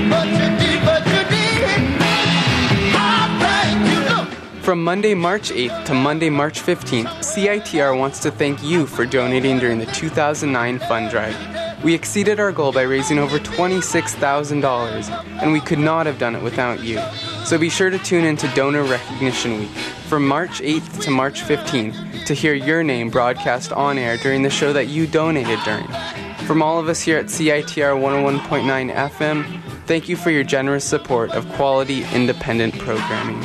From Monday, March 8th to Monday, March 15th, CITR wants to thank you for donating during the 2009 fund drive. We exceeded our goal by raising over $26,000, and we could not have done it without you. So be sure to tune in to Donor Recognition Week from March 8th to March 15th to hear your name broadcast on air during the show that you donated during. From all of us here at CITR 101.9 FM, thank you for your generous support of quality, independent programming.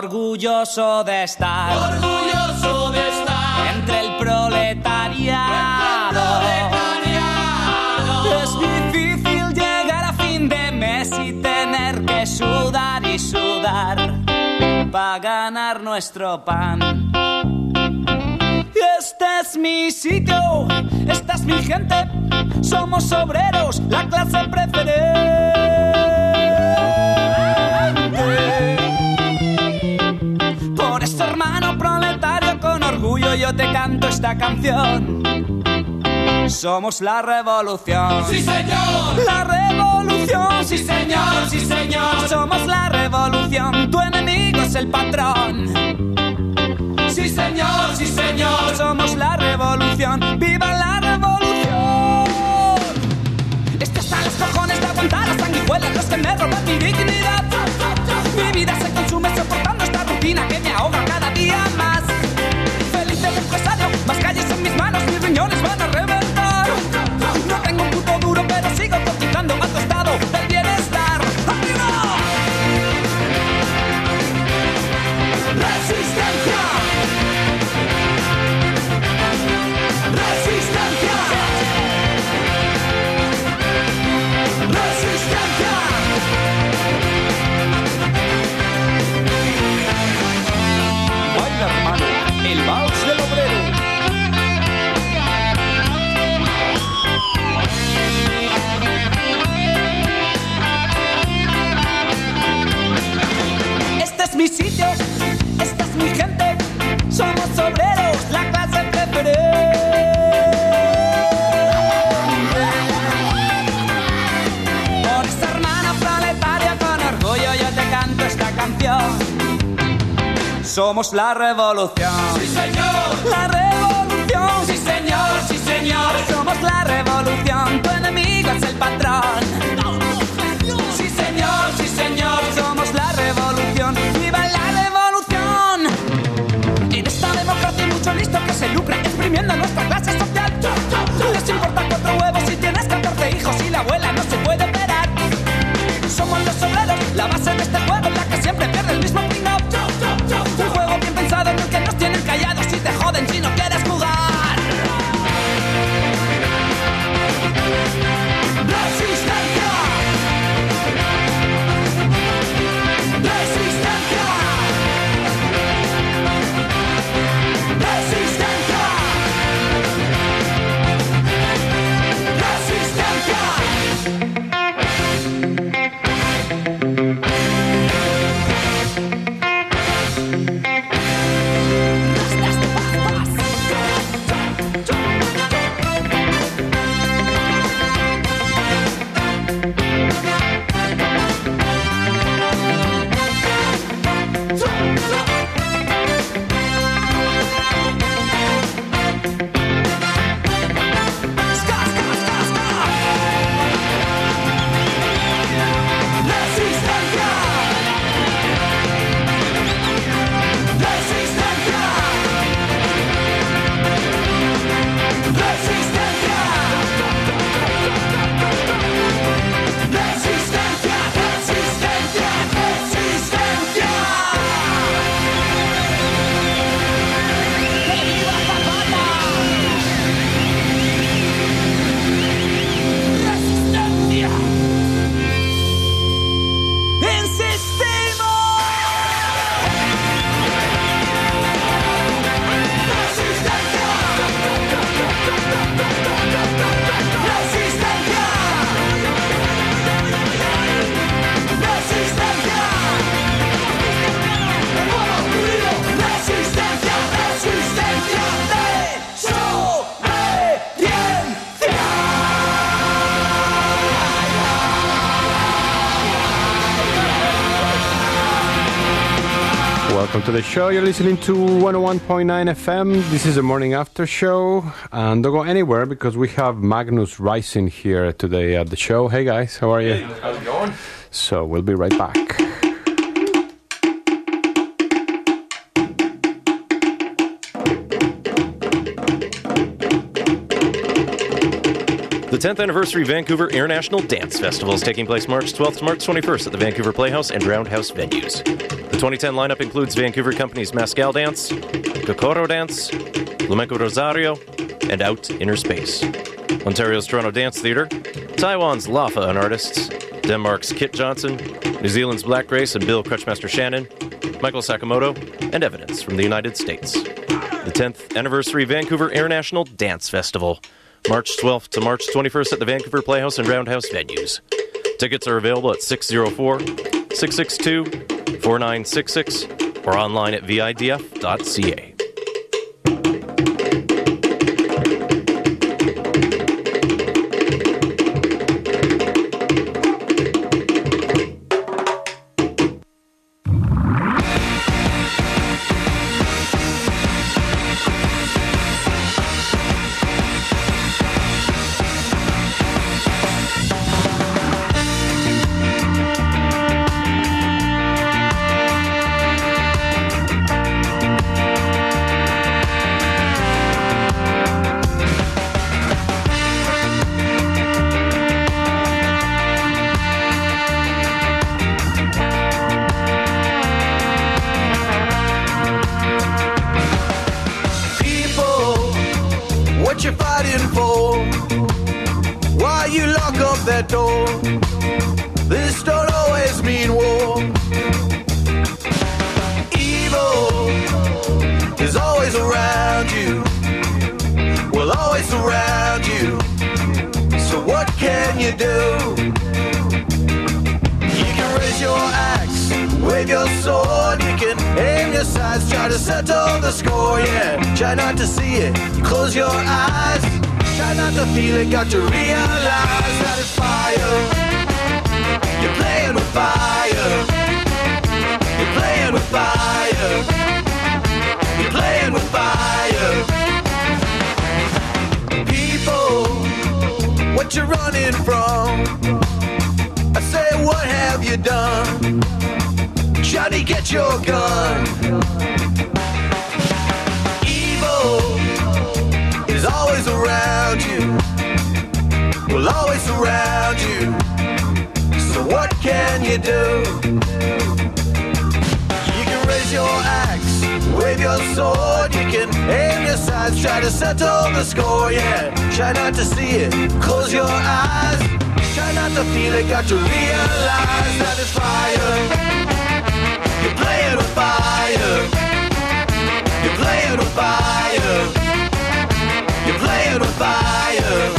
orgulloso de estar entre el proletariado. Es difícil llegar a fin de mes y tener que sudar y sudar para ganar nuestro pan. Este es mi sitio, esta es mi gente, somos obreros, la clase preferente. Por eso, hermano proletario, con orgullo yo te canto esta canción. Somos la revolución. ¡Sí, señor! La revolución. ¡Sí, señor! ¡Sí, señor! Somos la revolución, tu enemigo es el patrón. ¡Sí, señor! ¡Sí, señor! Somos la revolución, ¡viva la revolución! Estoy hasta los cojones de aguantar las sanguijuelas, los que me roban mi dignidad. Mi vida se consume soportando esta rutina que me ahoga cada día más. Feliz del empresario, más calles en mis manos, mis riñones van a reventar. No tengo un puto duro, pero sigo cotizando a tu estado del bienestar. ¡Arriba! ¡Resistencia! ¡Resistencia! ¡Resistencia! Baila, hermano, el vals del obrero. Este es mi sitio, esta es mi gente, somos obreros, la clase preferente. Por esta hermana proletaria con orgullo yo te canto esta canción. Somos la revolución. ¡Sí, señor! La revolución. ¡Sí, señor! ¡Sí, señor! Somos la revolución, tu enemigo es el patrón. ¡Sí, señor! ¡Sí, señor! Somos la revolución, ¡viva la revolución! En esta democracia hay mucho listo que se lucra exprimiendo nuestra clase social. Les importa 4 huevos si tienes 14 hijos y la abuela no se puede operar. Somos los obreros, la base de este juego en la que siempre pierde el mismo ping-up. Un juego bien pensado en el que nos tienen callados y te joden si no quieres jugar. ¡Resistencia! ¡Resistencia! ¡Resistencia! ¡Resistencia! Welcome to the show. You're listening to 101.9 FM. This is the morning after show. And don't go anywhere because we have Magnus Rising here today at the show. Hey guys, how are you? Hey, how's it going? So we'll be right back. The 10th Anniversary Vancouver International Dance Festival is taking place March 12th to March 21st at the Vancouver Playhouse and Roundhouse venues. The 2010 lineup includes Vancouver companies Mascal Dance, Kokoro Dance, Flamenco Rosario, and Out Inner Space. Ontario's Toronto Dance Theatre, Taiwan's Lafa and Artists, Denmark's Kit Johnson, New Zealand's Black Grace and Bill Crutchmaster Shannon, Michael Sakamoto, and Evidence from the United States. The 10th Anniversary Vancouver International Dance Festival, March 12th to March 21st at the Vancouver Playhouse and Roundhouse venues. Tickets are available at 604-662-4966 or online at vidf.ca. Got to realize that it's fire. You're playing with fire. You're playing with fire. You're playing with fire. People, what you running from? I say, what have you done? Johnny, get your gun. Evil is always around you. Will always surround you. So what can you do? You can raise your axe, wave your sword. You can aim your sights, try to settle the score. Yeah, try not to see it, close your eyes. Try not to feel it, got to realize that it's fire. You're playing with fire. You're playing with fire. You're playing with fire.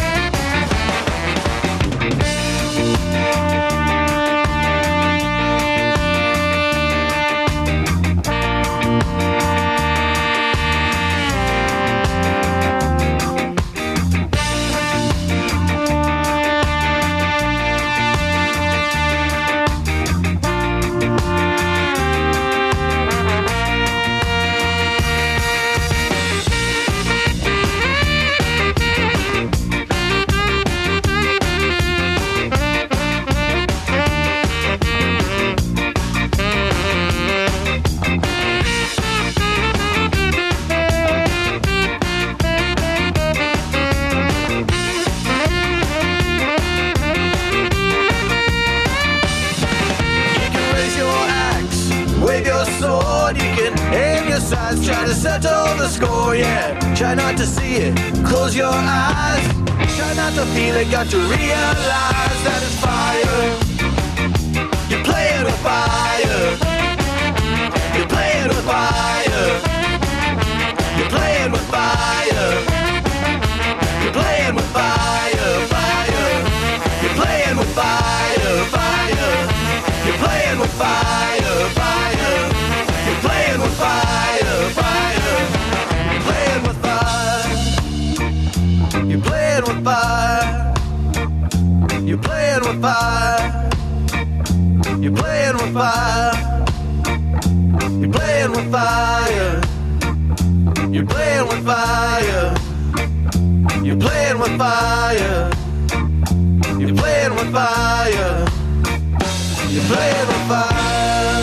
Try to settle the score, yeah. Try not to see it, close your eyes. Try not to feel it, got to realize that it's fire. You're playing with fire. You're playing with fire. You're playing with fire. You're playing with fire, fire. You're playing with fire, fire. You're playing with fire, fire. You're playing with fire, fire. You're playing with fire. You're playing with fire. You're playing with fire. You're playing with fire. You're playing with fire. You're playing with fire. You're playing with fire. You're playing with fire. You're playing with fire.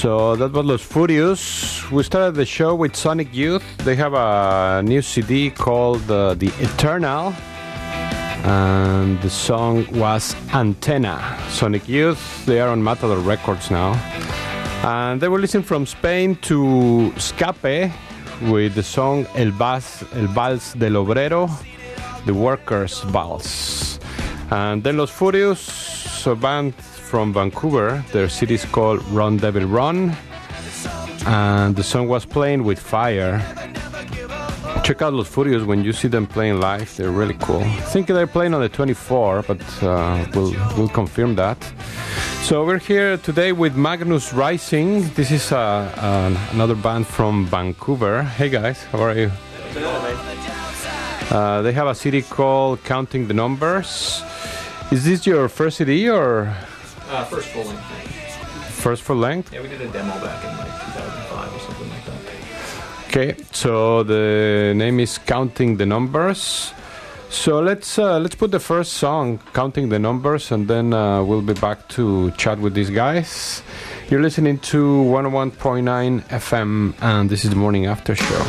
So that was Los Furious. We started the show with Sonic Youth. They have a new CD called The Eternal, and the song was Antenna. Sonic Youth, they are on Matador Records now. And they were listening from Spain to Escape with the song El Vals del Obrero, the Workers' Vals. And then Los Furious, a band from Vancouver. Their city is called Run Devil Run, and the song was Playing with Fire. Check out Los Furious when you see them playing live. They're really cool. I think they're playing on the 24th, but we'll confirm that. So we're here today with Magnus Rising. This is another band from Vancouver. Hey guys, how are you? They have a CD called Counting the Numbers. Is this your first CD or? First full length. First full length? Yeah, we did a demo back in like 2005 or something like that. Okay, so the name is Counting the Numbers. So let's put the first song, Counting the Numbers, and then we'll be back to chat with these guys. You're listening to 101.9 FM, and this is the Morning After Show.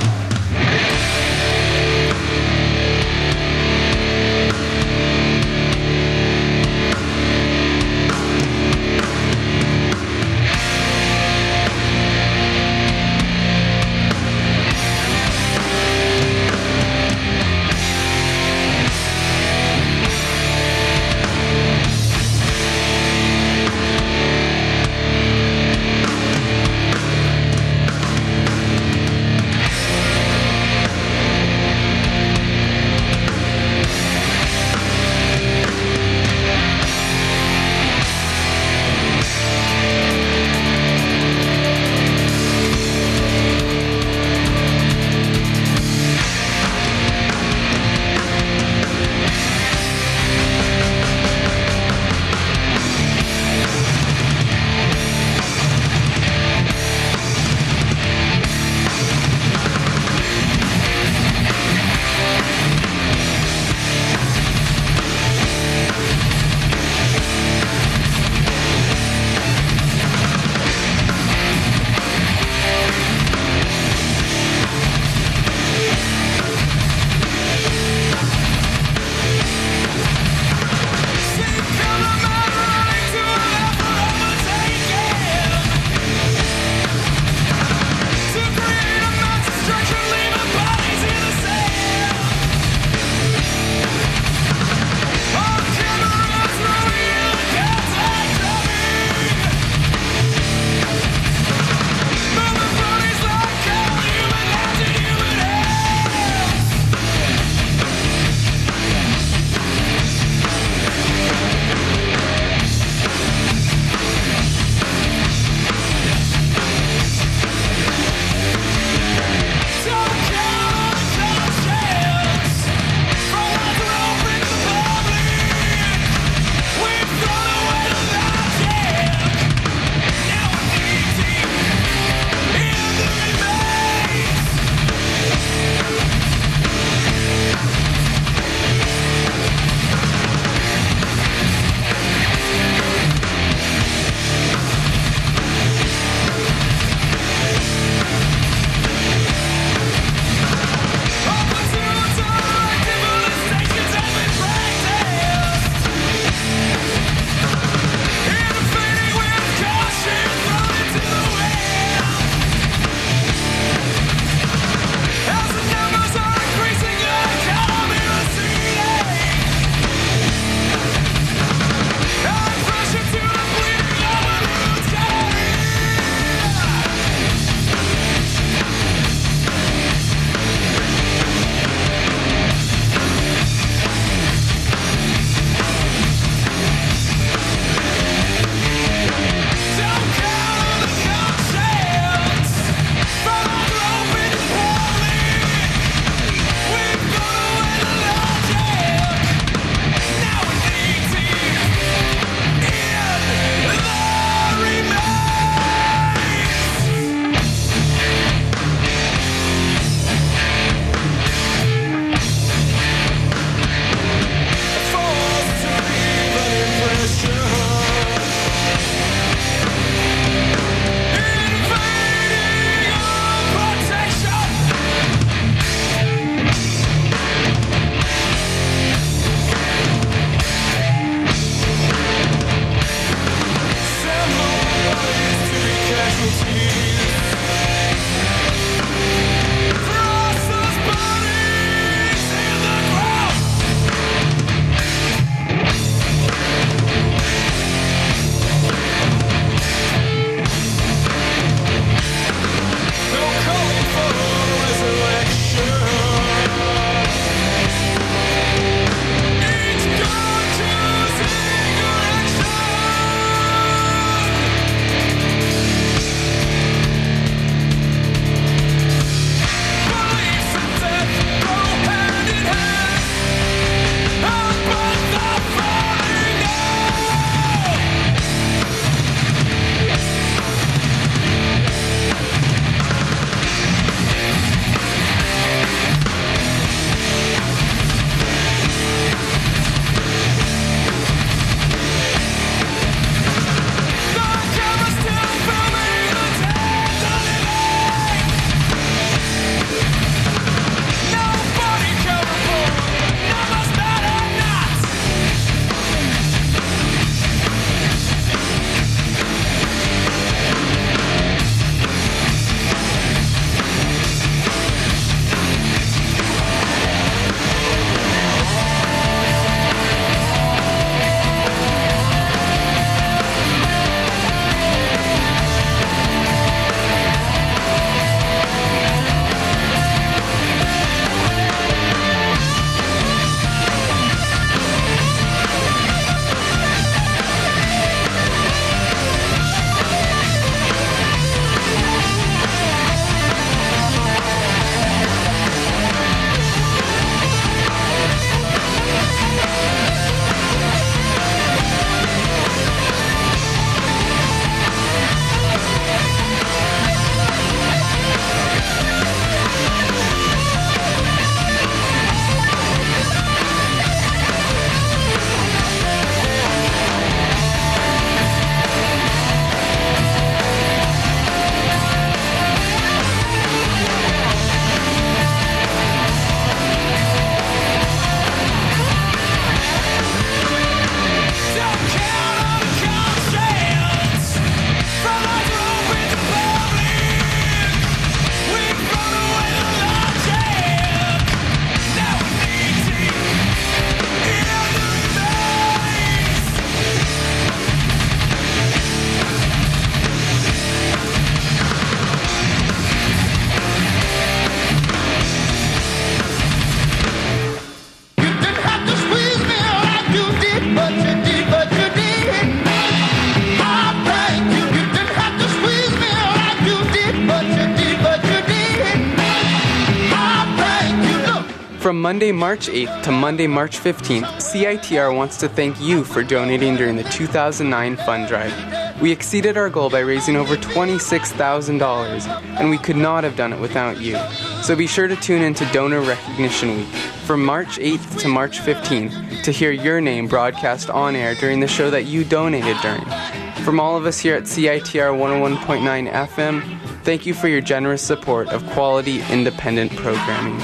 Monday, March 8th to Monday, March 15th, CITR wants to thank you for donating during the 2009 fund drive. We exceeded our goal by raising over $26,000, and we could not have done it without you. So be sure to tune in to Donor Recognition Week from March 8th to March 15th to hear your name broadcast on air during the show that you donated during. From all of us here at CITR 101.9 FM, thank you for your generous support of quality, independent programming.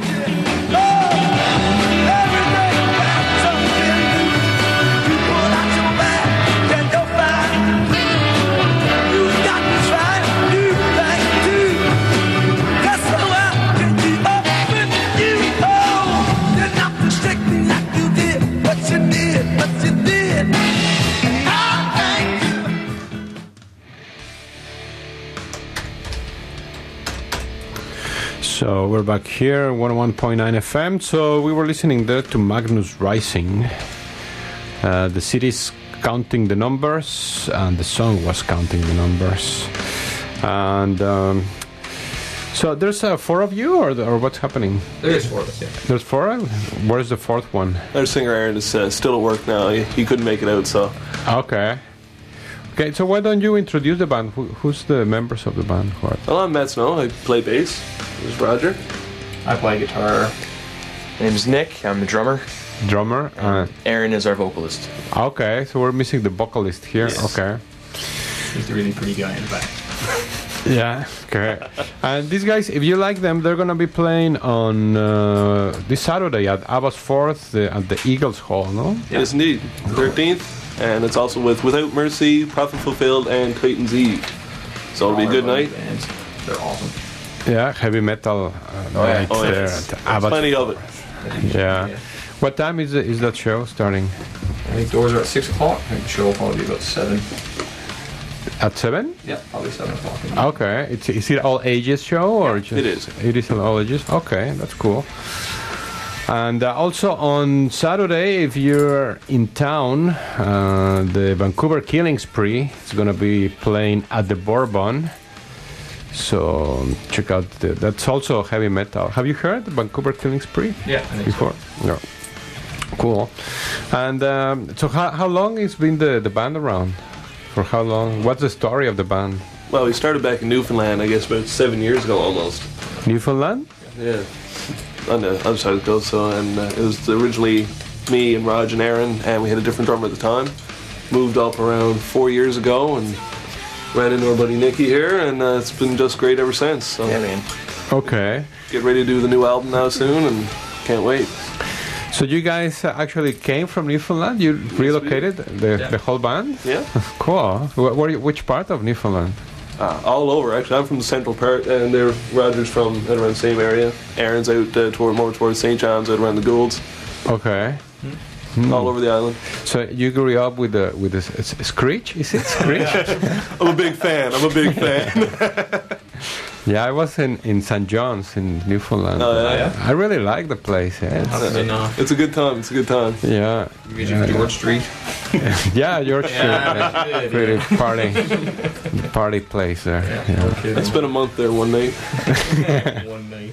So we're back here, 101.9 FM. So we were listening there to Magnus Rising. The city's counting the numbers, and the song was counting the numbers. And so there's 4 of you, or what's happening? There is 4 of us, yeah. There's 4? Where's the 4th one? Our singer Aaron is still at work now. He couldn't make it out, so... Okay. Okay, so why don't you introduce the band? Who's the members of the band? Well, I'm Matt Snow. I play bass. There's Roger. I play guitar. My name's Nick. I'm the drummer. Drummer? Aaron is our vocalist. Okay, so we're missing the vocalist here. Yes. Okay. He's the really pretty guy in the back. Yeah, okay. And these guys, if you like them, they're going to be playing on this Saturday at Abbas 4th at the Eagles Hall, no? Yeah. Yes, indeed. 13th. And it's also with Without Mercy, Prophet Fulfilled, and Titan's Eve. So it'll be a good night. Bands. They're awesome. Yeah, heavy metal night there at Abbas. Plenty of it. Yeah. What time is that show starting? I think doors are at 6 o'clock. I think the show will probably be about 7. At 7? Yeah, probably 7 o'clock. Okay. Is it all ages show? Or just, it is. It is all ages? Okay, that's cool. And also on Saturday, if you're in town, the Vancouver Killing Spree is going to be playing at the Bourbon. So check out that's also heavy metal. Have you heard the Vancouver Killing Spree? Yeah, I think before. So. No. Cool. And so how long has been the band around? For how long? What's the story of the band? Well, we started back in Newfoundland, I guess, about 7 years ago almost. Newfoundland? Yeah. On the other side of the coast, so, and it was originally me and Raj and Aaron, and we had a different drummer at the time. Moved up around 4 years ago and ran into our buddy Nicky here, and it's been just great ever since. So. Yeah, man. Okay. Get ready to do the new album now soon, and can't wait. So you guys actually came from Newfoundland? You relocated the whole band? Yeah. Cool. Which part of Newfoundland? All over, actually. I'm from the central part, and Roger's from around the same area. Aaron's out more towards St. John's, out around the Goulds. Okay. All over the island. So you grew up with the Screech? Is it Screech? I'm a big fan. Yeah, I was in St. John's in Newfoundland. Oh, yeah? I really like the place. Yeah, it's a good time. Yeah. You get George Street. Yeah, George Street. Pretty party place there. Yeah. I spent a month there one night. One night.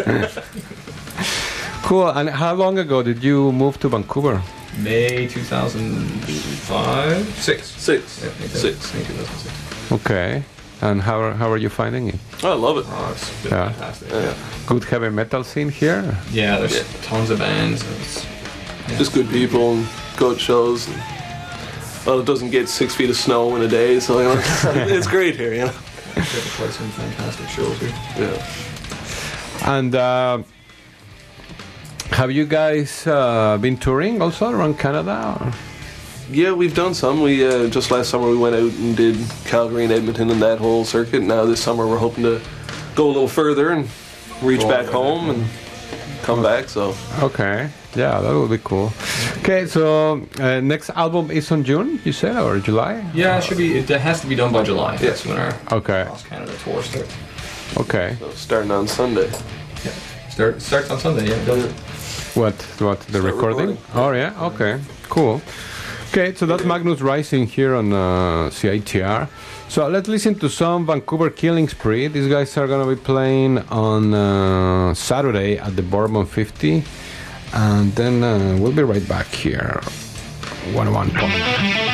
Cool. And how long ago did you move to Vancouver? May 2005? 6. 6. Yeah, I think 2006. Okay. And how are you finding it? Oh, I love it. Oh, it's been fantastic. Yeah. Good heavy metal scene here? Yeah, there's tons of bands. Just good people and good shows. And, well, it doesn't get 6 feet of snow in a day, so you know, it's great here, you know. We've played some fantastic shows here. Yeah. And have you guys been touring also around Canada? Or? Yeah, we've done some. We just last summer we went out and did Calgary and Edmonton and that whole circuit. Now this summer we're hoping to go a little further and reach back home and come back. So okay, yeah, that would be cool. Okay, so next album is on June, you said, or July? Yeah, it should be. It has to be done by July. That's when our Cross Canada tour starts. Okay. So starting on Sunday. Yeah, starts on Sunday. Yeah. What the recording? Oh yeah, okay, cool. Okay, so that's Magnus Rising here on CITR. So let's listen to some Vancouver Killing Spree. These guys are going to be playing on Saturday at the Bourbon 50. And then we'll be right back here. 101 point.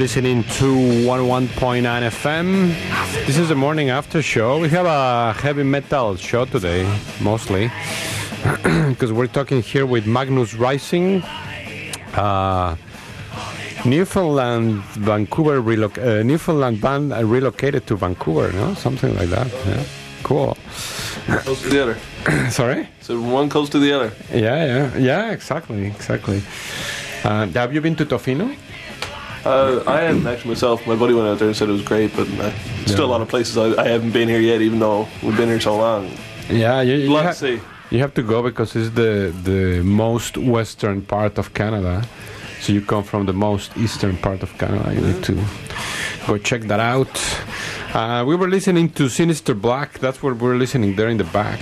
listening to 101.9 FM. This is the morning after show. We have a heavy metal show today, mostly, because we're talking here with Magnus Rising, Newfoundland band relocated to Vancouver, no? Something like that. Yeah. Cool. Close to the other. Sorry? So one close to the other. Yeah, exactly. Have you been to Tofino? I haven't actually myself. My buddy went out there and said it was great, but still a lot of places I haven't been here yet, even though we've been here so long. Yeah, you to see. You have to go because it's the most western part of Canada. So you come from the most eastern part of Canada. You need to go check that out. We were listening to Sinister Black. That's what we're listening there in the back.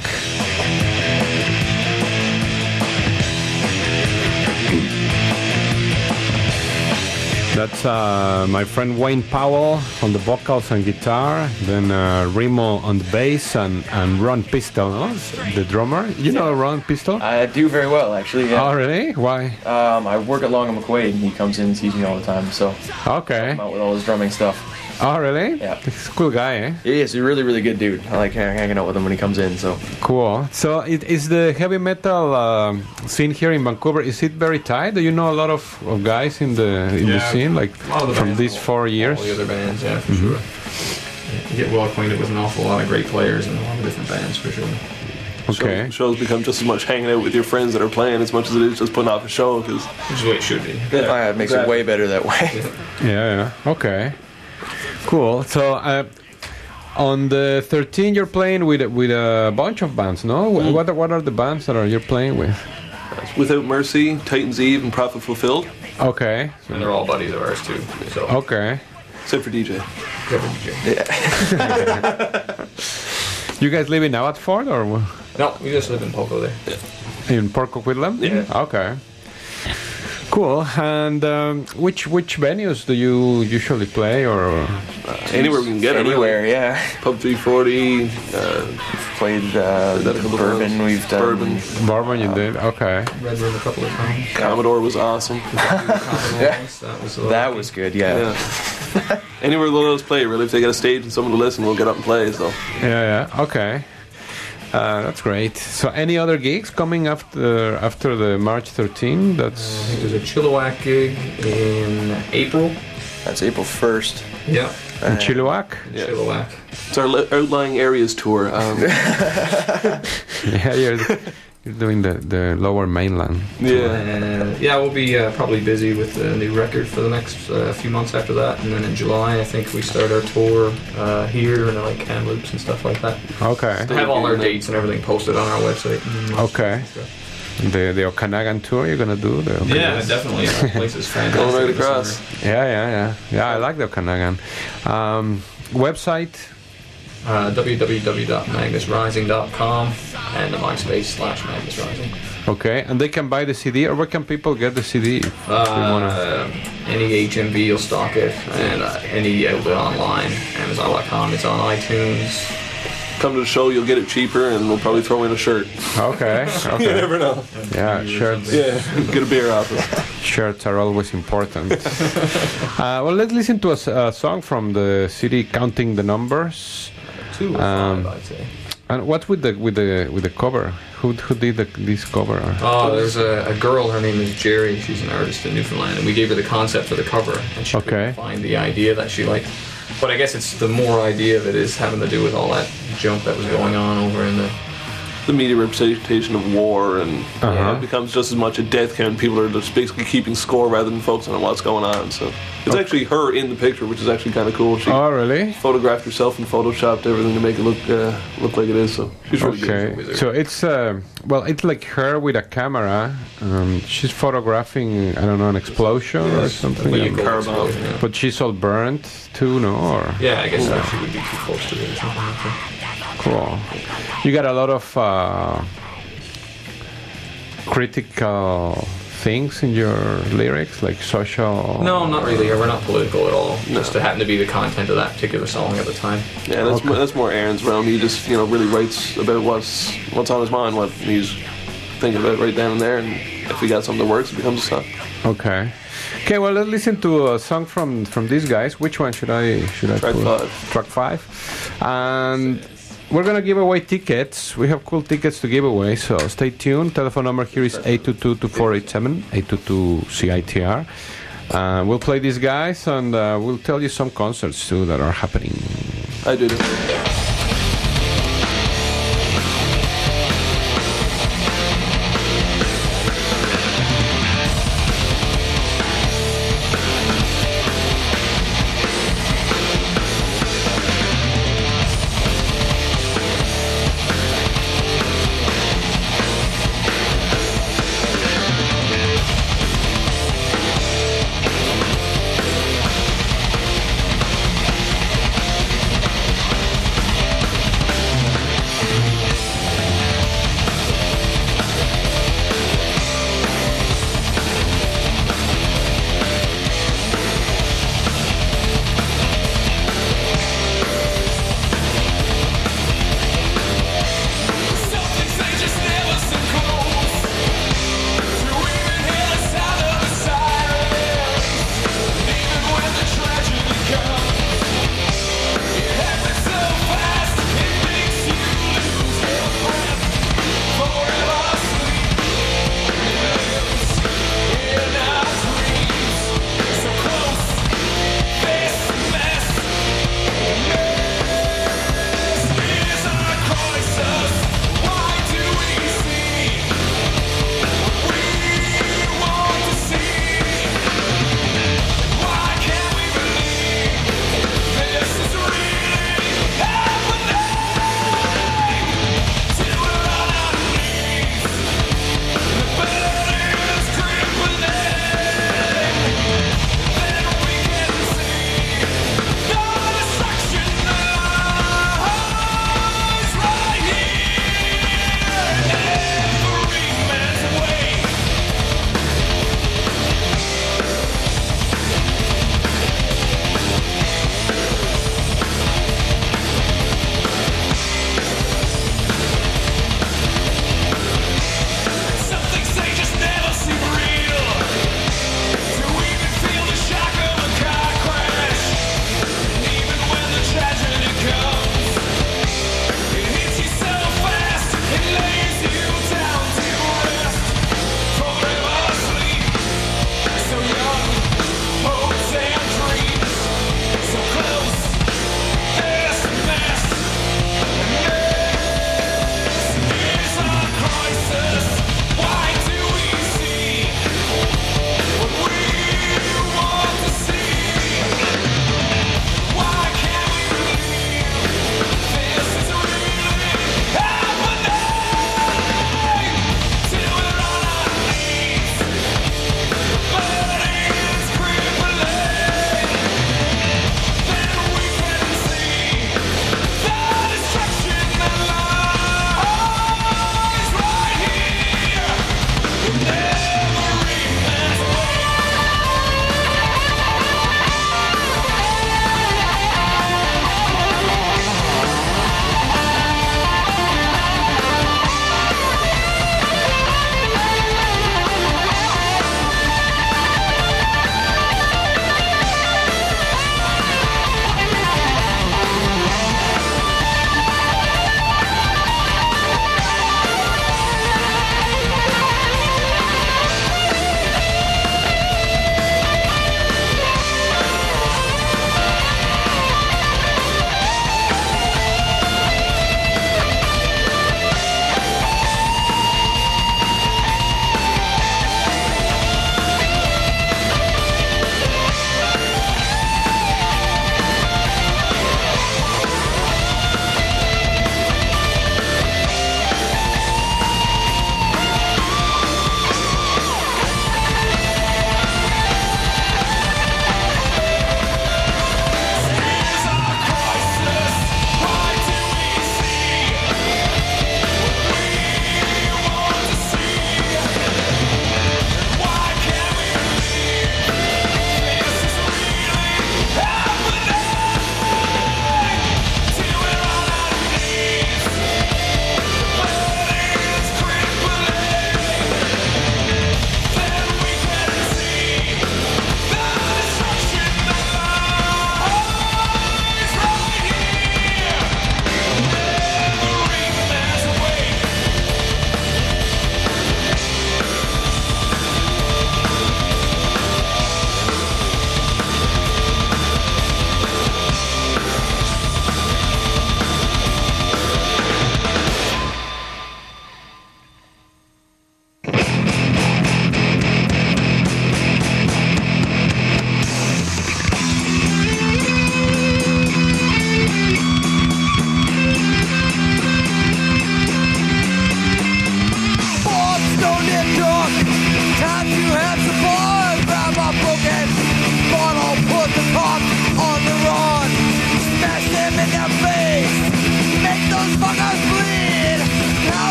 That's my friend Wayne Powell on the vocals and guitar, then Remo on the bass, and Ron Pistol, no? The drummer. You know Ron Pistol? I do very well, actually. Yeah. Oh, really? Why? I work at Long and McQuaid, and he comes in and sees me all the time, so okay. I'm out with all his drumming stuff. Oh, really? Yeah. He's a cool guy, eh? He is. He's a really, really good dude. I like hanging out with him when he comes in, so. Cool. So is the heavy metal scene here in Vancouver, is it very tight? Do you know a lot of guys in the scene, like from these 4 years? All the other bands, yeah, for sure. Yeah, you get well acquainted with an awful lot of great players in a lot of different bands, for sure. Okay. Shows become just as much hanging out with your friends that are playing as much as it is just putting off a show. Which is the way it should be. Yeah, it makes it way better that way. Yeah. Okay. Cool. So on the 13th, you're playing with a bunch of bands, no? What are the bands that you're playing with? Without Mercy, Titan's Eve, and Prophet Fulfilled. Okay. And they're all buddies of ours too. So. Okay. Except for DJ. Yeah. You guys live in Abbotsford or? No, we just live in Poco there. Yeah. In Port Coquitlam? Yeah. Okay. Cool. And which venues do you usually play, or anywhere we can get anywhere? Really. Yeah. Pub 340. Played Bourbon. We've done Bourbon. You did. Okay. Red Room a couple of times. Commodore was awesome. Yeah. That was good. Yeah. Anywhere they'll let us play. Really, if they get a stage and someone to listen, we'll get up and play. So. Yeah. Okay. That's great. So, any other gigs coming after the March 13? I think there's a Chilliwack gig in April. That's April 1st. Yeah. In Chilliwack? Yeah. Chilliwack. It's our outlying areas tour. Yeah, you're doing the lower mainland. Yeah, we'll be probably busy with the new record for the next few months after that, and then in July I think we start our tour here and like Kamloops and stuff like that. Okay. To have all our dates and everything posted on our website. Okay. The Okanagan tour you're gonna do? Yeah, definitely. That place is fantastic. Going right across. Yeah. I like the Okanagan. Website? www.magnusrising.com and the MySpace /MagnusRising. Okay, and they can buy the CD, or where can people get the CD? Any HMV will stock it, and any outlet online, Amazon.com, it's on iTunes. Come to the show, you'll get it cheaper, and we'll probably throw in a shirt. Okay. You never know. Yeah, shirts. Yeah, get a beer off us. Shirts are always important. Well, let's listen to a song from the CD, Counting the Numbers. 2 or 5, I'd say. And what with the cover? Who did this cover? Oh, there's a girl. Her name is Jerry. She's an artist in Newfoundland, and we gave her the concept for the cover, and she couldn't find the idea that she liked. But I guess it's the more idea of it is having to do with all that junk that was going on over in the media representation of war, and it becomes just as much a death count. People are just basically keeping score rather than focusing on what's going on. So it's actually her in the picture, which is actually kind of cool. She really? Photographed herself and photoshopped everything to make it look like it is. So she's really good. So it's it's like her with a camera. She's photographing, I don't know, an explosion or something. But she's all burnt too, no? Or? Yeah, I guess that she would be too close to it or something like that. Cool. You got a lot of critical things in your lyrics, like social? No, not really. We're not political at all. No. Just to happen to be the content of that particular song at the time. Yeah, that's more Aaron's realm. He just really writes about what's on his mind, what he's thinking about right then and there, and if we got something that works, it becomes a song. Okay. Okay, well, let's listen to a song from these guys. Which one should I Track put? 5. Track 5. And we're going to give away tickets. We have cool tickets to give away, so stay tuned. Telephone number here is 822-2487, 822-CITR. We'll play these guys, and we'll tell you some concerts, too, that are happening. I do.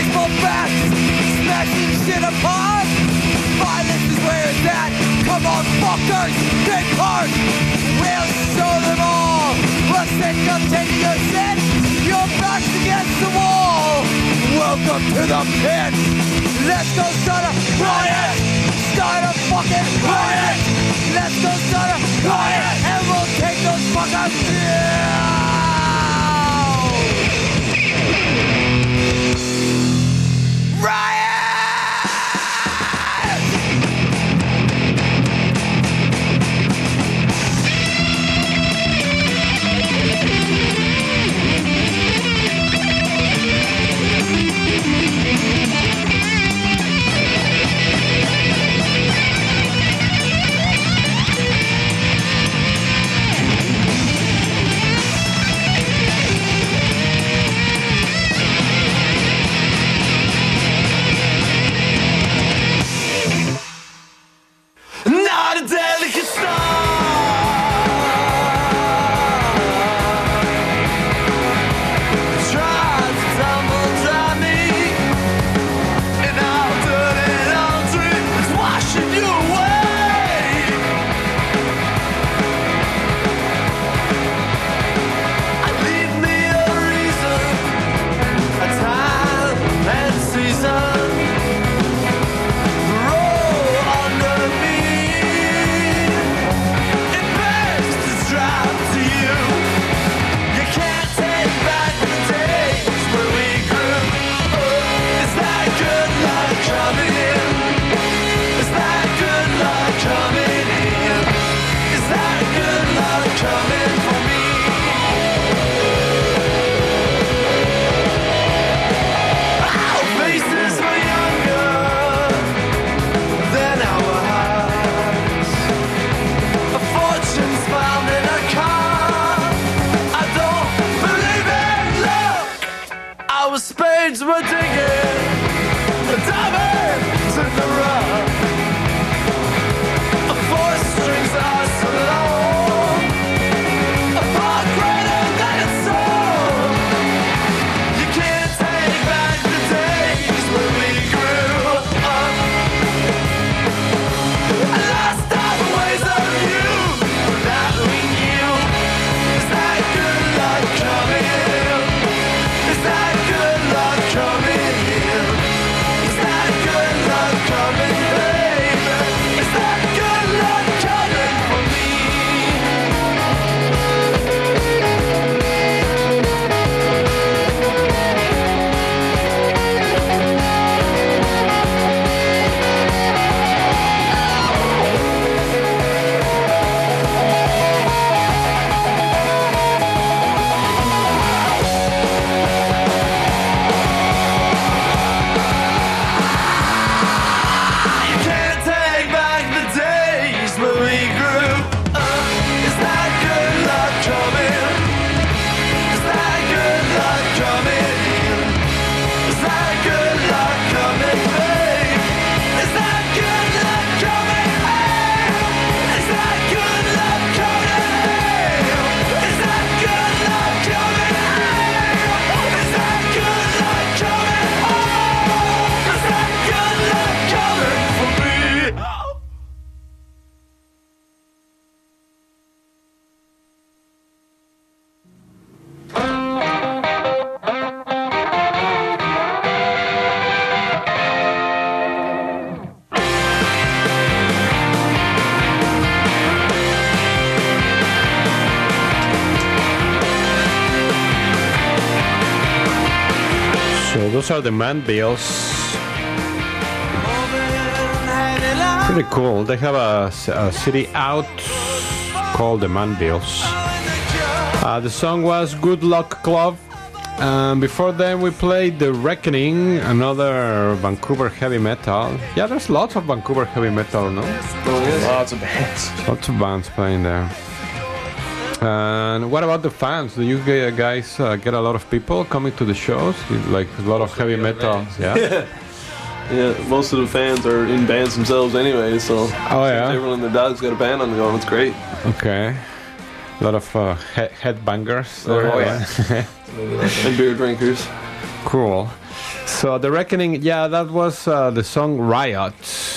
baseball bats, smashing shit apart. Violence is where it's at. Come on, fuckers, think hard. We'll show them all. We're sick of taking your shit. Your back's against the wall. Welcome to the pit. Let's go start a riot. Start a fucking riot. Let's go start a riot, and we'll take those fuckers down. Riot! Not a delicate star. Tried to tumble dry me, and I'll turn it on to it's washing you away. Leave me a reason, a time and season. Roll under me. It begs to drive to you. You can't take back the days where we grew. Is that good luck coming in? Is that good luck coming in? Is that good luck coming for me? Our faces were younger than our hearts. A fortune's found in a car. I don't believe in luck. Our spades were digging the diamonds in the rough. Four strings are so long, far greater than its soul. You can't take back the days when we grew up. I lost all the ways of you that we knew. Is that good luck coming in? Is that good luck coming in? Is that good luck coming, baby? Is that good luck coming for me? You can't take back the days when we grew up. Is that good luck coming? Is that good luck coming in? Is that good luck coming, babe? Is that good luck coming? Is that good luck coming? Is that good luck coming? Is that good luck coming? Is that good luck coming for me? So those are the Manbills. Pretty cool. They have a city out called the Manbills. The song was Good Luck Club. Before then we played The Reckoning, another Vancouver heavy metal. Yeah, there's lots of Vancouver heavy metal, no? Lots of bands. Lots of bands playing there. And what about the fans? Do you guys get a lot of people coming to the shows? Like a lot of heavy metal? Yeah. Yeah, most of the fans are in bands themselves anyway, so everyone and their dog's got a band on the go, and it's great. Okay. A lot of headbangers. And beer drinkers. Cool. So The Reckoning, yeah, that was the song Riot.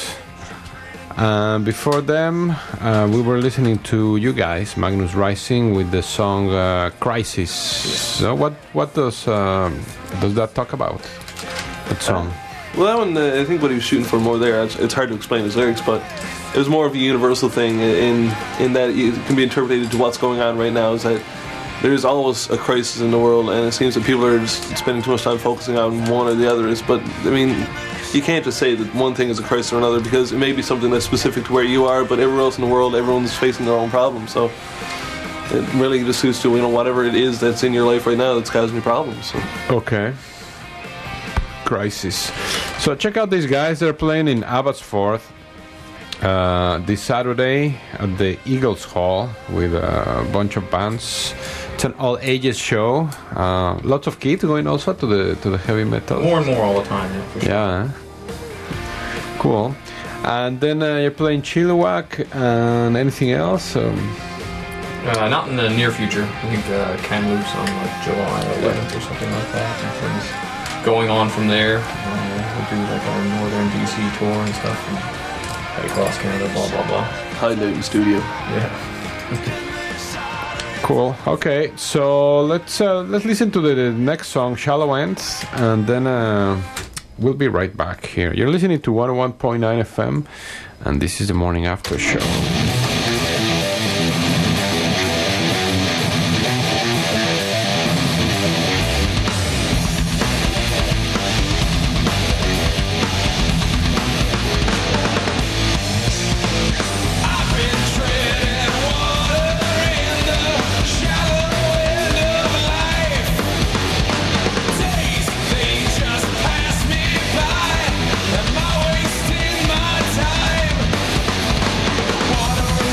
Before them, we were listening to you guys, Magnus Rising, with the song Crisis. So what does that talk about? That song? Well, that one, I think what he was shooting for more there, it's hard to explain his lyrics, but it was more of a universal thing in that it can be interpreted to what's going on right now, is that there's always a crisis in the world, and it seems that people are just spending too much time focusing on one or the other. But, I mean, you can't just say that one thing is a crisis or another, because it may be something that's specific to where you are, but everywhere else in the world, everyone's facing their own problems. So it really just suits to, whatever it is that's in your life right now that's causing you problems. So. Okay. Crisis. So check out these guys. They're playing in Abbotsford this Saturday at the Eagles Hall with a bunch of bands. It's an all ages show. Lots of kids going also to the heavy metal. More and more all the time. Yeah. For sure. Yeah. Cool. And then you're playing Chilliwack and anything else? Not in the near future. I think Kamloops on like July 11th or something like that. And things going on from there. We'll do like our northern DC tour and stuff. And head across Canada, blah blah blah. Hideout studio. Yeah. Cool. Okay, so let's listen to the next song, Shallow End, and then we'll be right back here. You're listening to 101.9 FM, and this is the Morning After Show. Am I wasting my time? Water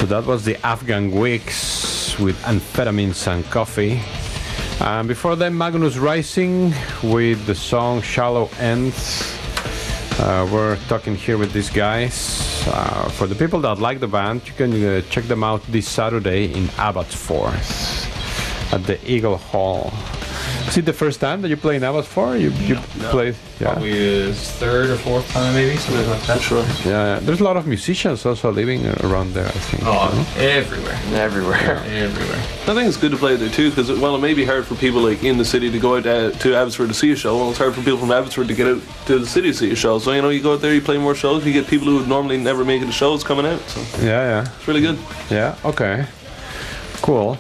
that was the Afghan Wigs with Amphetamines and Coffee. And before them, Magnus Rising with the song Shallow End. We're talking here with these guys. For the people that like the band, you can check them out this Saturday in Abbotsford at the Eagle Hall. Is it the first time that you play in Abbotsford? You played, yeah. Probably his third or fourth time, maybe something like that. Sure. Yeah, there's a lot of musicians also living around there, I think. Oh, everywhere. Everywhere. I think it's good to play there too, because while it may be hard for people like in the city to go out to Abbotsford to see a show, well, it's hard for people from Abbotsford to get out to the city to see a show. So you go out there, you play more shows, you get people who would normally never make it to shows coming out. So Yeah. it's really good. Yeah, okay. Cool.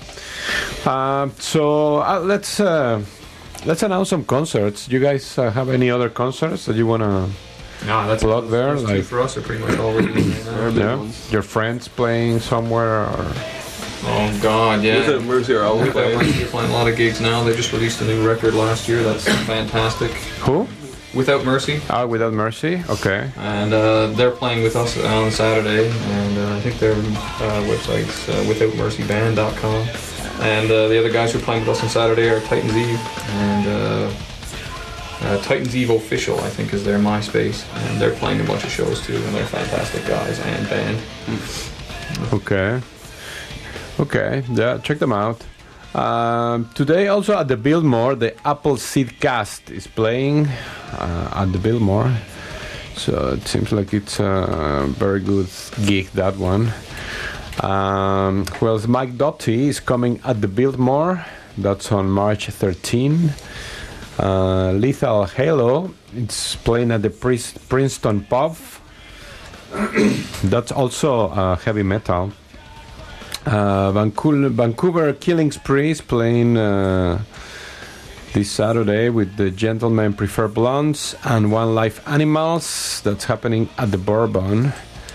So let's announce some concerts. You guys have any other concerts that you want to No, that's plug there? those two Like, for us are pretty much all we're doing right now. yeah, your friends playing somewhere? Or? Oh God, yeah. Without Mercy are always Without playing. Mercy are playing a lot of gigs now. They just released a new record last year. That's fantastic. Who? Without Mercy, Without Mercy. Okay. and they're playing with us on Saturday. And I think their website's withoutmercyband.com. And the other guys who are playing with us on Saturday are Titans Eve and Titans Eve Official, I think, is their MySpace, and they're playing a bunch of shows too, and they're fantastic guys and band. Okay. Yeah, check them out. Today also at the Biltmore, the Appleseed Cast is playing at the Biltmore. So it seems like it's a very good gig, that one. Well, Mike Doughty is coming at the Biltmore. That's on March 13. Lethal Halo, it's playing at the Princeton Pub. That's also heavy metal. Vancouver Killing Spree is playing this Saturday with the Gentlemen Prefer Blondes and One Life Animals. That's happening at the Bourbon.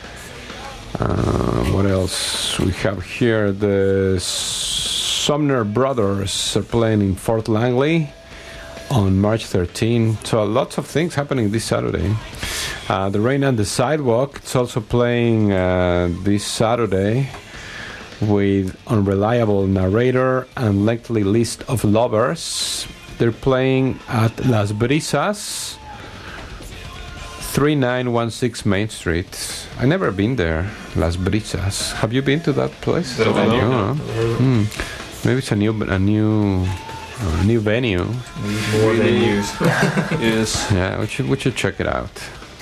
What else we have here? The Sumner Brothers are playing in Fort Langley on March 13. So lots of things happening this Saturday. The Rain and the Sidewalk, it's also playing this Saturday with Unreliable Narrator and Lengthy List of Lovers. They're playing at Las Brisas, 3916 Main Street. I've never been there, Las Brisas. Have you been to that place? That venue? No. Maybe it's a new venue. More venues. Yes. Yeah, we should check it out.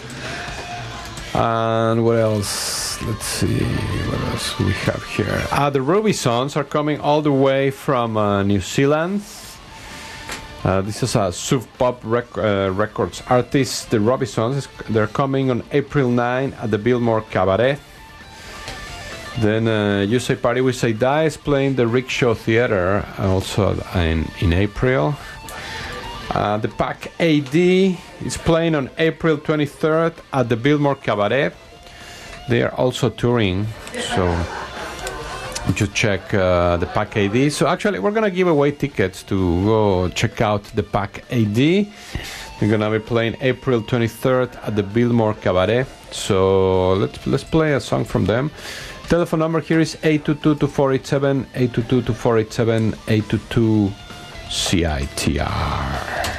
And what else? Let's see what else we have here. The Ruby Sons are coming all the way from New Zealand. This is a Sub Pop Records artist. The Ruby Sons, they're coming on April 9 at the Biltmore Cabaret. Then You Say Party, We Say Die is playing the Rickshaw Theatre also in April. The Pack AD is playing on April 23rd at the Biltmore Cabaret. They are also touring, so you should check the Pack AD. So actually, we're gonna give away tickets to go check out the Pack AD. They're gonna be playing April 23rd at the Biltmore Cabaret. So let's play a song from them. Telephone number here is 822-2487, 822-2487, 822-CITR.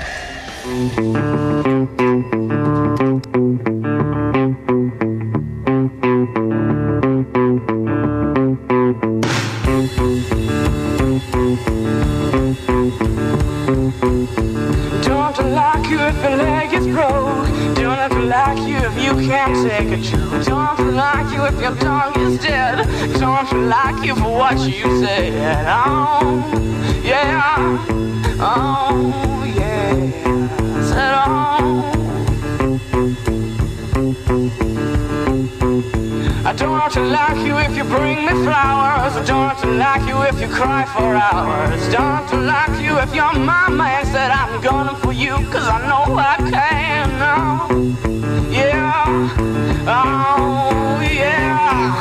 Don't like you if your leg is broke. Don't like you if you can't take a joke. Don't like you if your tongue is dead. Don't like you for what you said. Oh, yeah. Oh, yeah. Said, oh. I don't like you if you bring me flowers. I don't like you if you cry for hours. Don't like you if you're my man. Said I'm gunning for you, cause I know I can. Oh, yeah. Oh, yeah.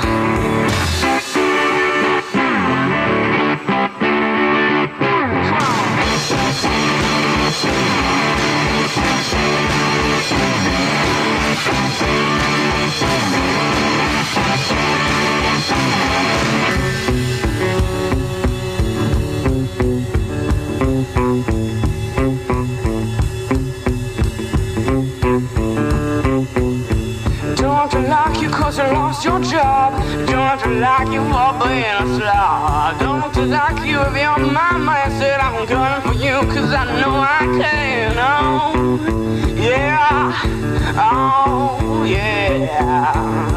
going slow. Don't look like you if you're my man. Said I'm gunning for you, cause I know I can. Oh, yeah. Oh, yeah.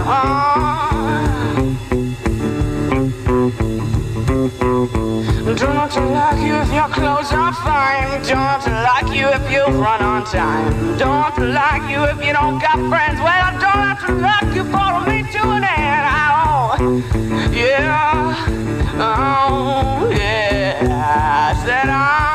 Don't want to like you if your clothes are fine. Don't want to like you if you run on time. Don't want to like you if you don't got friends. Well, I don't have to like you, follow me to an end. Oh, yeah. Oh, yeah. I said,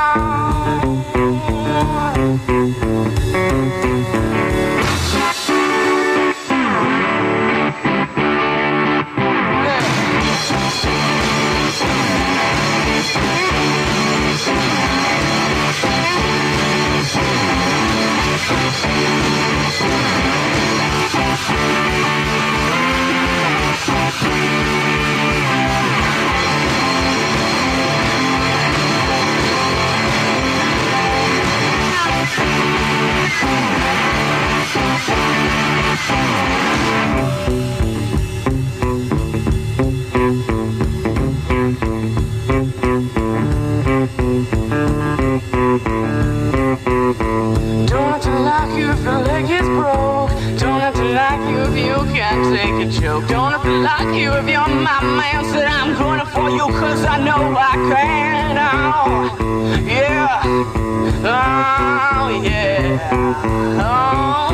don't have to like you if you're my man. Said I'm going for you cause I know I can. Oh, yeah. Oh, yeah. Oh.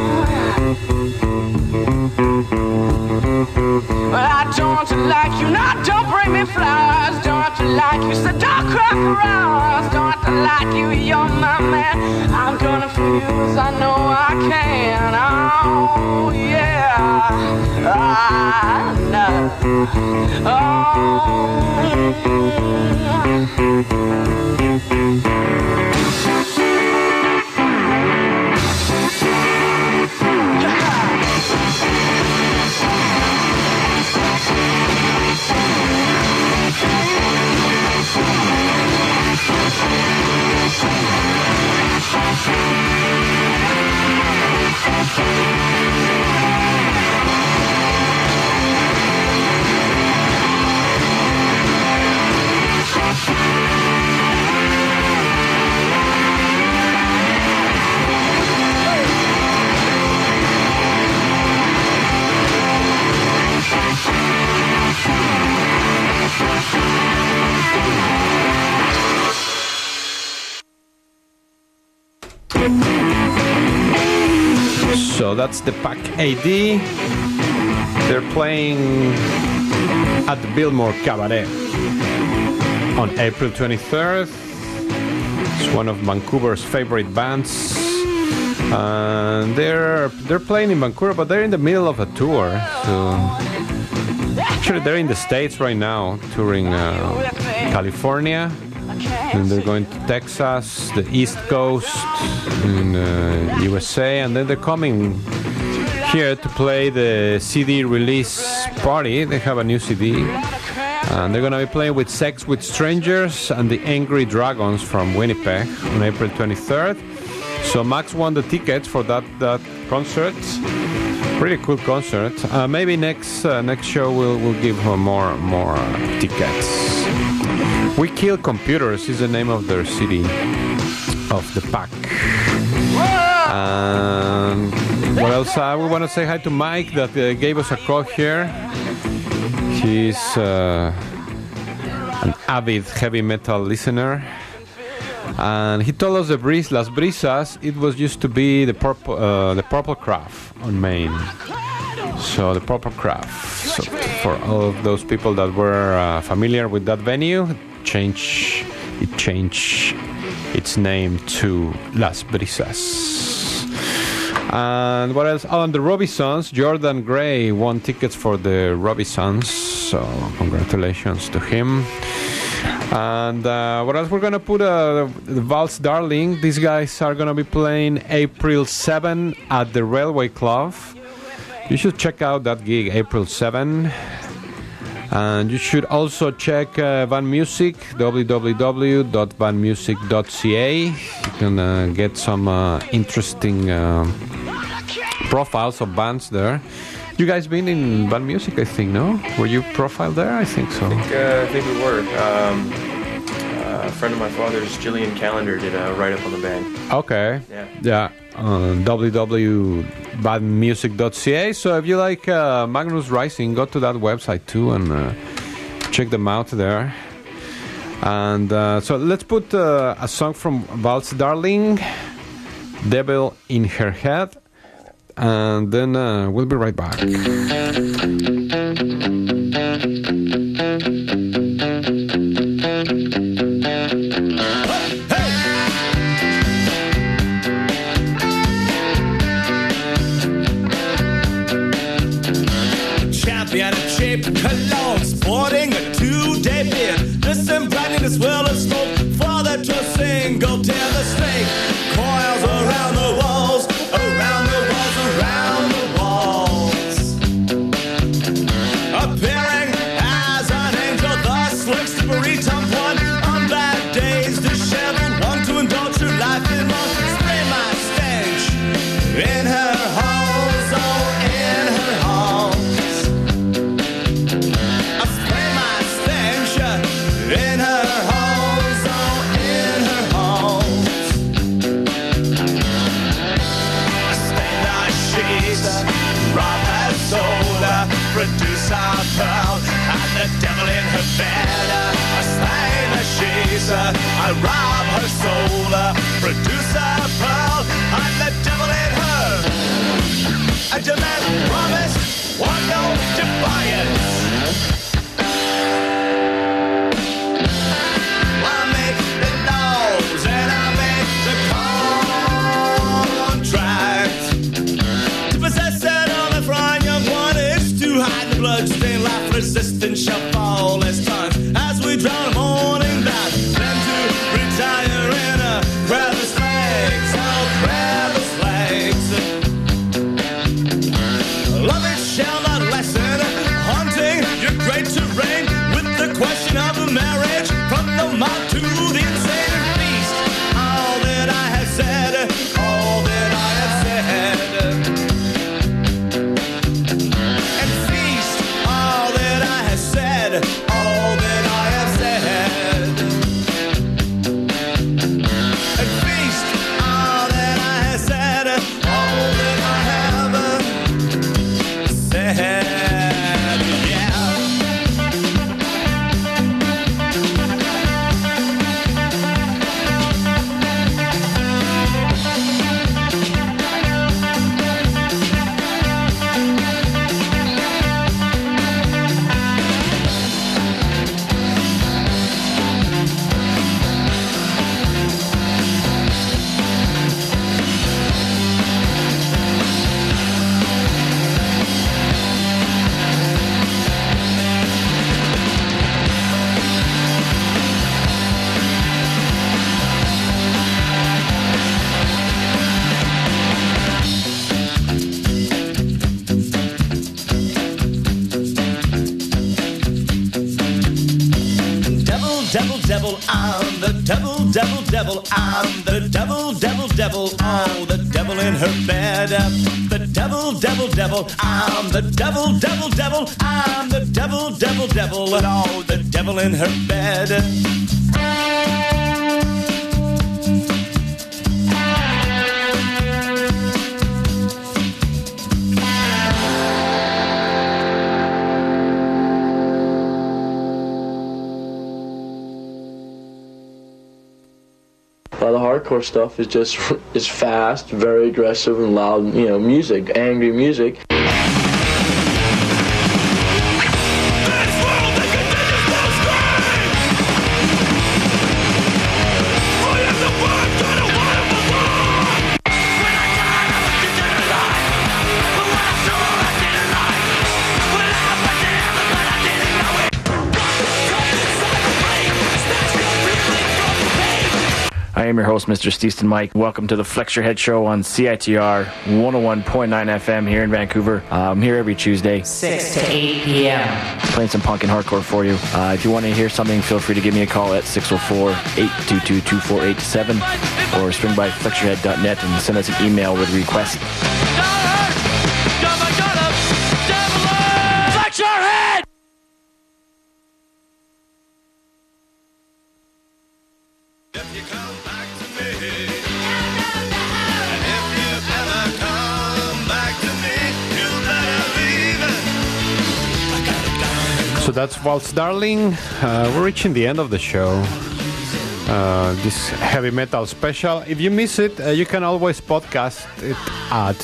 Well, I don't want to like you. No, don't bring me flowers. Don't have to like you. So don't cry for hours. Don't have to like you. You're my man. I'm gonna for you cause I know I can. Oh, yeah. I know. So that's the Pack AD. They're playing at the Biltmore Cabaret on April 23rd. It's one of Vancouver's favorite bands. They're playing in Vancouver, but they're in the middle of a tour. So actually, they're in the States right now, touring California. And they're going to Texas, the East Coast, in USA, and then they're coming here to play the CD release party. They have a new CD, and they're going to be playing with Sex with Strangers and the Angry Dragons from Winnipeg on April 23rd. So Max won the tickets for that concert. Pretty cool concert. Maybe next show we'll give her more tickets. We Kill Computers is the name of their CD, of the Pack. What else? We want to say hi to Mike that gave us a call here. He's an avid heavy metal listener. And he told us the Las Brisas, it was used to be the Purple Craft on Main. So the Purple Craft. So for all of those people that were familiar with that venue, it changed its name to Las Brisas. And what else? Oh, and the Robisons, Jordan Gray won tickets for the Robisons, so congratulations to him. And what else? We're gonna put the Vals Darling. These guys are gonna be playing April 7 at the Railway Club. You should check out that gig, April 7. And you should also check Van Music, www.vanmusic.ca. You can get some interesting profiles of bands there. You guys been in Bad Music, I think, no? Were you profiled there? I think so. I think we were. A friend of my father's, Jillian Callender, did a write-up on the band. Okay. Yeah. www.badmusic.ca. So if you like Magnus Rising, go to that website too and check them out there. And so let's put a song from Val's Darling, Devil in Her Head, and then we'll be right back. Cologne, sporting a 2-day bid. Listen, brightening this world of smoke. Father to a single tear the snake. Coils around the walls, around the walls, around the walls. Appearing as an angel, the slick, slippery tongue one. On bad days, disheveled, one to indulge her life in long. Spray my stench in her halls, oh, in her halls. In her halls, oh, in her halls. Stain our sheets, rob her soul, produce our pearl, and the devil in her bed. Stain her sheets, I rob her soul, produce our pearl, and the devil in her. I demand promise, want no defiance. Bloodstained life resistance shall fall as time as we drown a morning bath. Then to retire in a crevice legs, oh crevice legs. Love it shall not lessen, haunting your great terrain with the question of a marriage from the mob to the insane and feast. All that I have said, all that I have said. All that I have said, and feast all that I have said, all that I have said, devil, I'm the devil, devil, devil, I'm the devil, devil, devil, oh, the devil in her bed. The devil, devil, devil, I'm the devil, devil, devil, I'm the devil, devil, devil, oh, the devil in her bed. The hardcore stuff is fast, very aggressive and loud, music, angry music. I am your host, Mr. Steeston Mike. Welcome to the Flex Your Head Show on CITR 101.9 FM here in Vancouver. I'm here every Tuesday, 6 to 8 p.m. playing some punk and hardcore for you. If you want to hear something, feel free to give me a call at 604-822-2487 or swing by flexyourhead.net and send us an email with requests. So that's Waltz Darling. We're reaching the end of the show. This heavy metal special. If you miss it, you can always podcast it at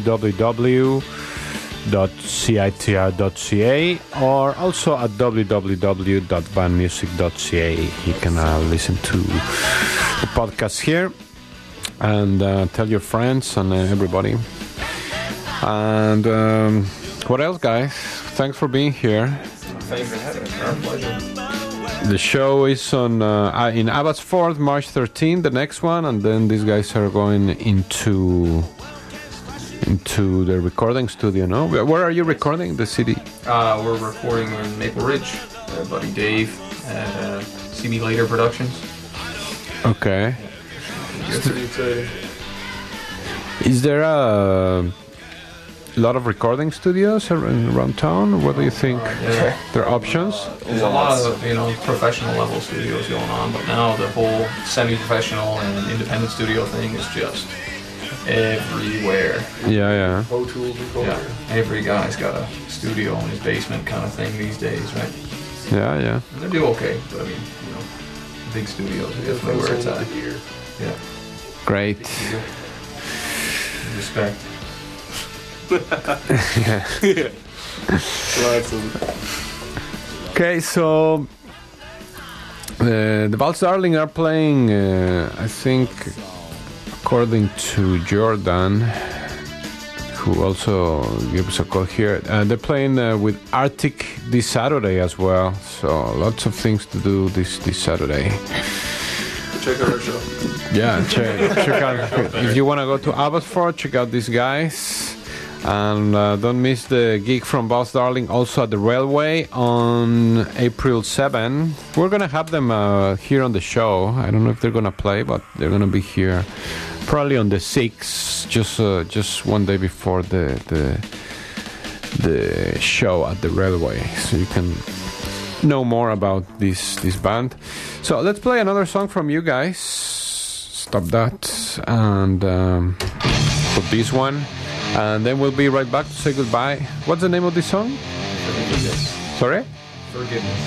www.citr.ca or also at www.bandmusic.ca. You can listen to the podcast here and tell your friends and everybody. And what else, guys? Thanks for being here. Thanks for having us. Our pleasure. The show is on in Abbotsford, March 13th, the next one, and then these guys are going into the recording studio. No, where are you recording the CD? We're recording in Maple Ridge. Buddy Dave at CB Later Productions. Okay. Is there a lot of recording studios around town? What do you think? Yeah. There are options? There's a lot of professional level studios going on, but now the whole semi-professional and independent studio thing is just everywhere. Yeah. Pro Tools recorder. Yeah, every guy's got a studio in his basement kind of thing these days, right? Yeah. And they do okay, but I mean, big studios are definitely where it's at. Yeah. Great. Respect. Okay, so the Waltz Darling are playing, I think, according to Jordan, who also gave us a call here, they're playing with Arctic this Saturday as well, so lots of things to do this Saturday. Check out our show. Yeah, check out. If you want to go to Abbotsford, check out these guys. And don't miss the gig from Waltz Darling also at the Railway on April 7. We're going to have them here on the show. I don't know if they're going to play, but they're going to be here probably on the 6th, just one day before the show at the Railway. So you can know more about this band. So let's play another song from you guys. Stop that and put this one. And then we'll be right back to say goodbye. What's the name of this song? Forgiveness. Sorry? Forgiveness.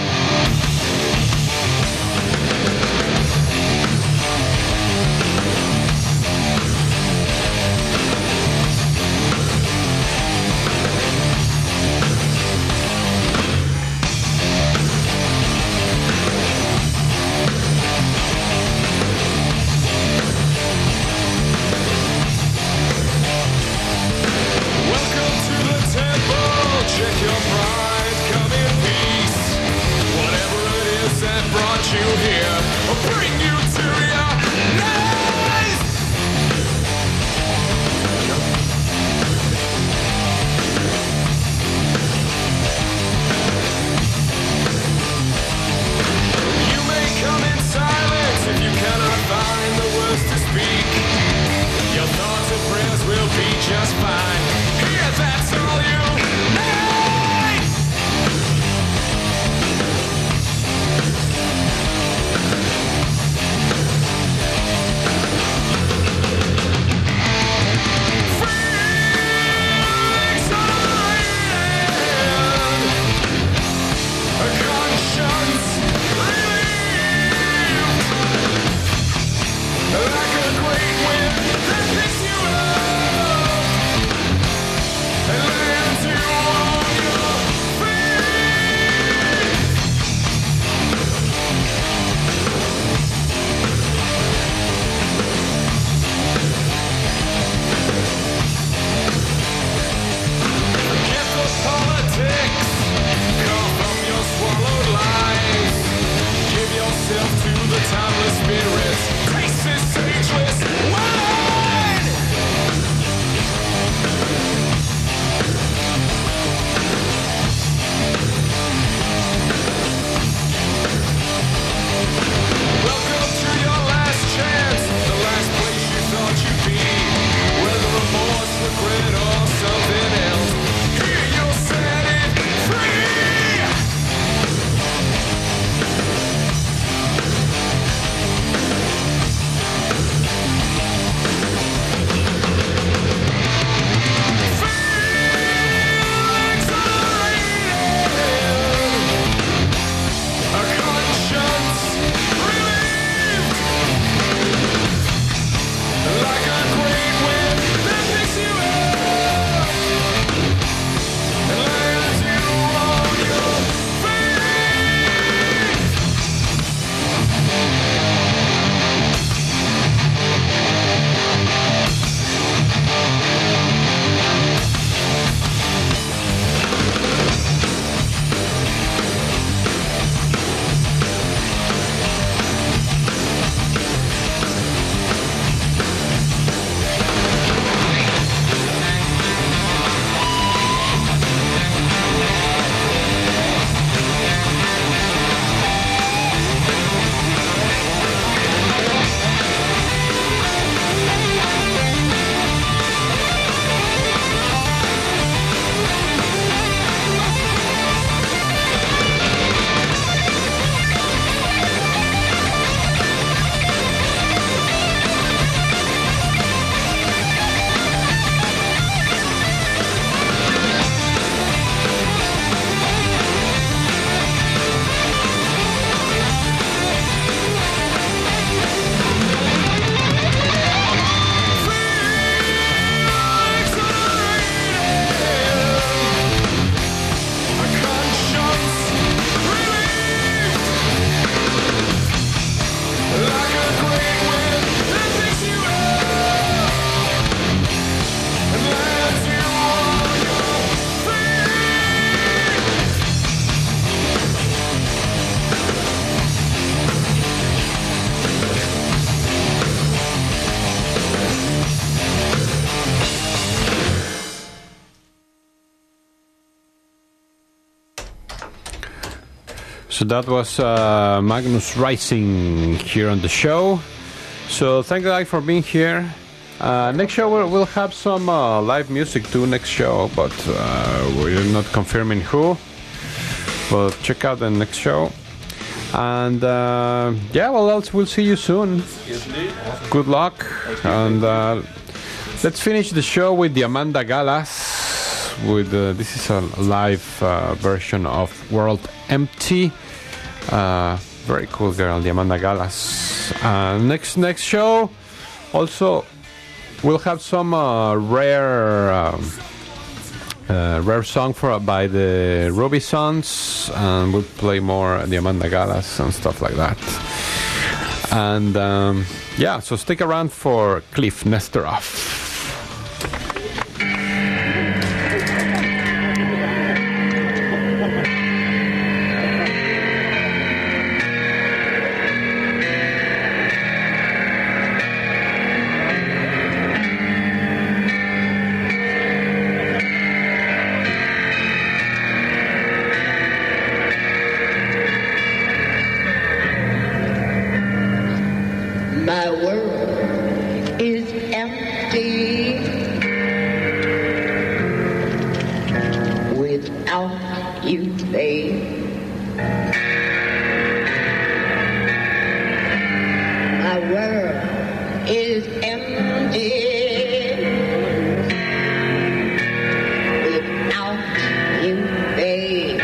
Check your pride, come in peace. Whatever it is that brought you here, will bring you to your knees. You may come in silence if you cannot find the words to speak. Your thoughts and prayers will be just fine. Here, that's all you need. So that was Magnus Rising here on the show. So thank you guys for being here. Next show we'll have some live music too next show, but we're not confirming who. Well, check out the next show. And yeah, well, else we'll see you soon. Yes, indeed. Good luck. And let's finish the show with the Amanda Galas. With this is a live version of World Empty. Very cool girl, the Amanda Galas. Next show, also we'll have some rare song by the Ruby Sons, and we'll play more the Amanda Galas and stuff like that. And yeah, so stick around for Cliff Nesteroff. My world is empty without you, babe. My world is empty without you, babe.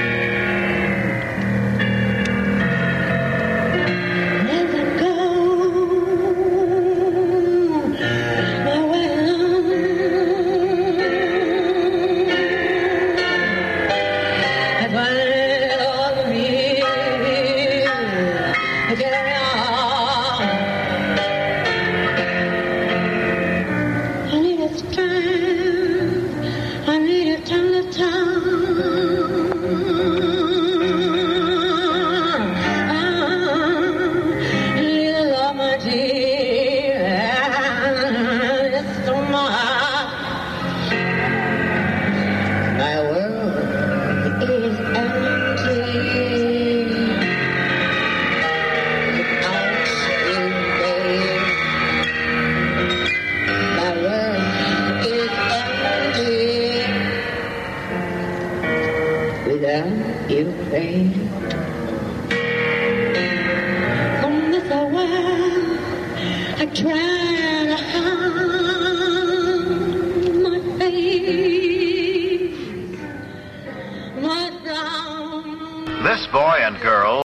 Get